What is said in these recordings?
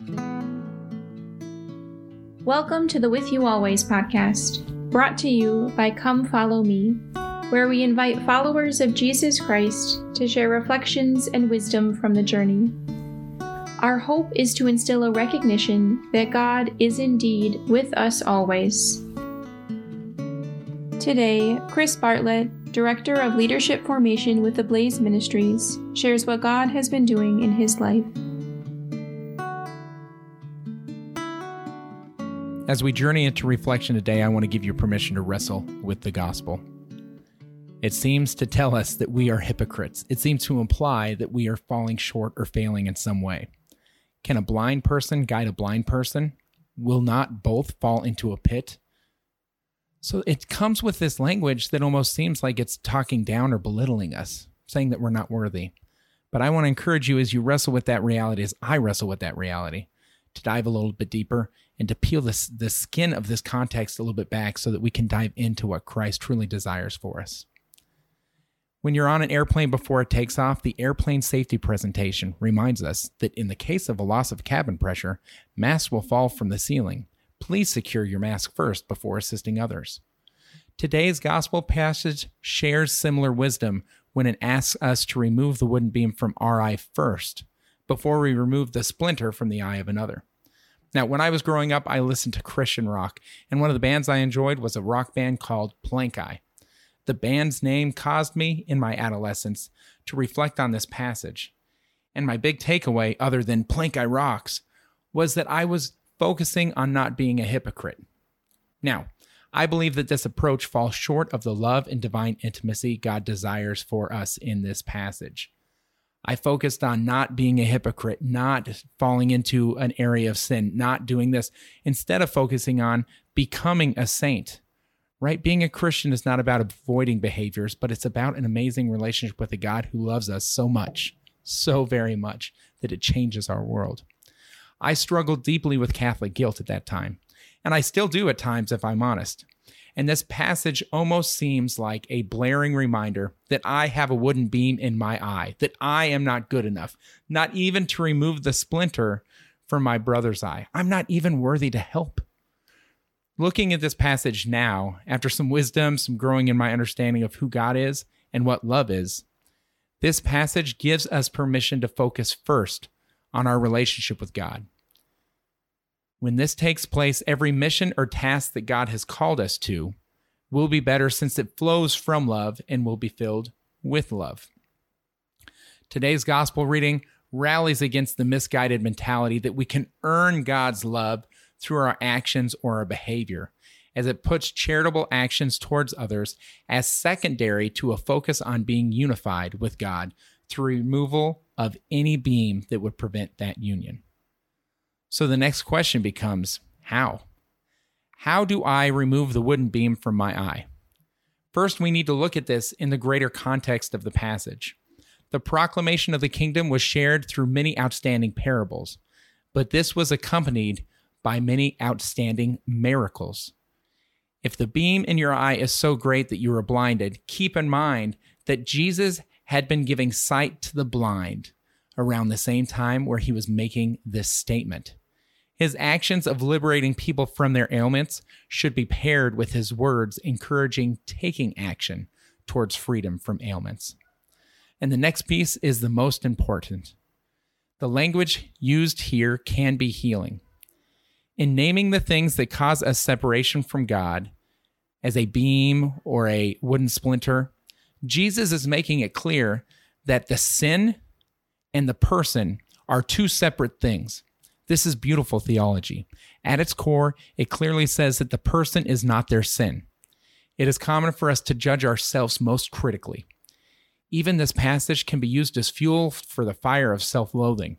Welcome to the With You Always podcast, brought to you by Come Follow Me, where we invite followers of Jesus Christ to share reflections and wisdom from the journey. Our hope is to instill a recognition that God is indeed with us always. Today, Chris Bartlett, Director of Leadership Formation with the Blaze Ministries, shares what God has been doing in his life. As we journey into reflection today, I want to give you permission to wrestle with the gospel. It seems to tell us that we are hypocrites. It seems to imply that we are falling short or failing in some way. Can a blind person guide a blind person? Will not both fall into a pit? So it comes with this language that almost seems like it's talking down or belittling us, saying that we're not worthy. But I want to encourage you as you wrestle with that reality, as I wrestle with that reality, to dive a little bit deeper and to peel the skin of this context a little bit back so that we can dive into what Christ truly desires for us. When you're on an airplane before it takes off, the airplane safety presentation reminds us that in the case of a loss of cabin pressure, masks will fall from the ceiling. Please secure your mask first before assisting others. Today's gospel passage shares similar wisdom when it asks us to remove the wooden beam from our eye first, before we remove the splinter from the eye of another. Now, when I was growing up, I listened to Christian rock, and one of the bands I enjoyed was a rock band called Plank Eye. The band's name caused me, in my adolescence, to reflect on this passage. And my big takeaway, other than Plank Eye rocks, was that I was focusing on not being a hypocrite. Now, I believe that this approach falls short of the love and divine intimacy God desires for us in this passage. I focused on not being a hypocrite, not falling into an area of sin, not doing this, instead of focusing on becoming a saint, right? Being a Christian is not about avoiding behaviors, but it's about an amazing relationship with a God who loves us so much, so very much, that it changes our world. I struggled deeply with Catholic guilt at that time, and I still do at times if I'm honest. And this passage almost seems like a blaring reminder that I have a wooden beam in my eye, that I am not good enough, not even to remove the splinter from my brother's eye. I'm not even worthy to help. Looking at this passage now, after some wisdom, some growing in my understanding of who God is and what love is, this passage gives us permission to focus first on our relationship with God. When this takes place, every mission or task that God has called us to will be better since it flows from love and will be filled with love. Today's gospel reading rallies against the misguided mentality that we can earn God's love through our actions or our behavior, as it puts charitable actions towards others as secondary to a focus on being unified with God through removal of any beam that would prevent that union. So the next question becomes, how? How do I remove the wooden beam from my eye? First, we need to look at this in the greater context of the passage. The proclamation of the kingdom was shared through many outstanding parables, but this was accompanied by many outstanding miracles. If the beam in your eye is so great that you are blinded, keep in mind that Jesus had been giving sight to the blind around the same time where he was making this statement. His actions of liberating people from their ailments should be paired with his words encouraging taking action towards freedom from ailments. And the next piece is the most important. The language used here can be healing. In naming the things that cause us separation from God as a beam or a wooden splinter, Jesus is making it clear that the sin and the person are two separate things. This is beautiful theology. At its core, it clearly says that the person is not their sin. It is common for us to judge ourselves most critically. Even this passage can be used as fuel for the fire of self-loathing.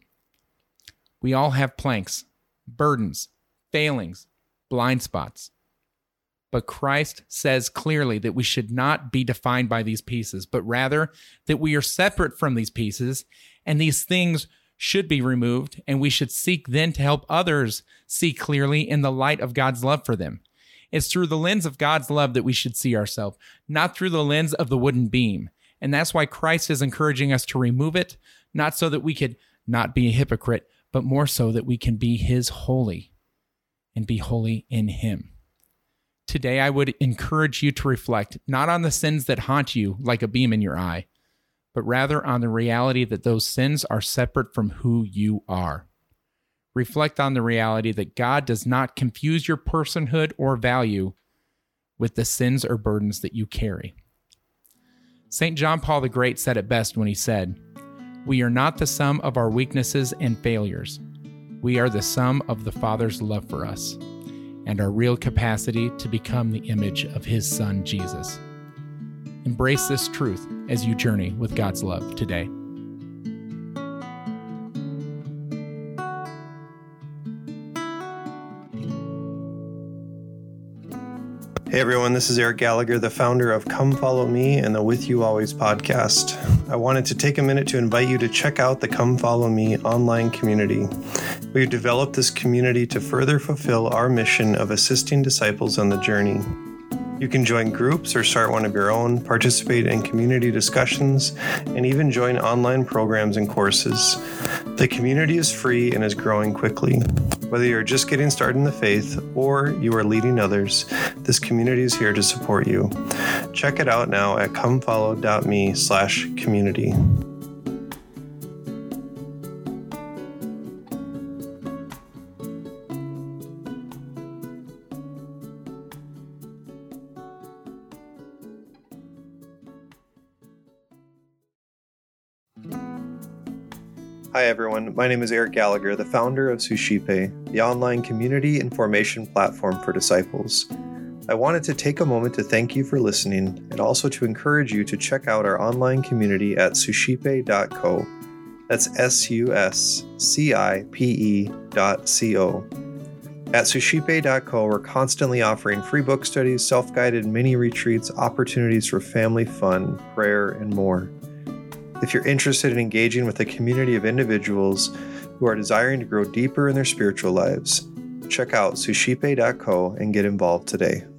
We all have planks, burdens, failings, blind spots. But Christ says clearly that we should not be defined by these pieces, but rather that we are separate from these pieces, and these things should be removed, and we should seek then to help others see clearly in the light of God's love for them. It's through the lens of God's love that we should see ourselves, not through the lens of the wooden beam. And that's why Christ is encouraging us to remove it, not so that we could not be a hypocrite, but more so that we can be his holy and be holy in him. Today, I would encourage you to reflect not on the sins that haunt you like a beam in your eye, but rather on the reality that those sins are separate from who you are. Reflect on the reality that God does not confuse your personhood or value with the sins or burdens that you carry. St. John Paul the Great said it best when he said, "We are not the sum of our weaknesses and failures. We are the sum of the Father's love for us and our real capacity to become the image of his Son, Jesus." Embrace this truth as you journey with God's love today. Hey everyone, this is Eric Gallagher, the founder of Come Follow Me and the With You Always podcast. I wanted to take a minute to invite you to check out the Come Follow Me online community. We've developed this community to further fulfill our mission of assisting disciples on the journey. You can join groups or start one of your own, participate in community discussions, and even join online programs and courses. The community is free and is growing quickly. Whether you're just getting started in the faith or you are leading others, this community is here to support you. Check it out now at comefollow.me/community. Hi everyone, my name is Eric Gallagher, the founder of Suscipe, the online community and formation platform for disciples. I wanted to take a moment to thank you for listening and also to encourage you to check out our online community at suscipe.co. That's suscipe.co. At suscipe.co, we're constantly offering free book studies, self-guided mini retreats, opportunities for family fun, prayer, and more. If you're interested in engaging with a community of individuals who are desiring to grow deeper in their spiritual lives, check out suscipe.co and get involved today.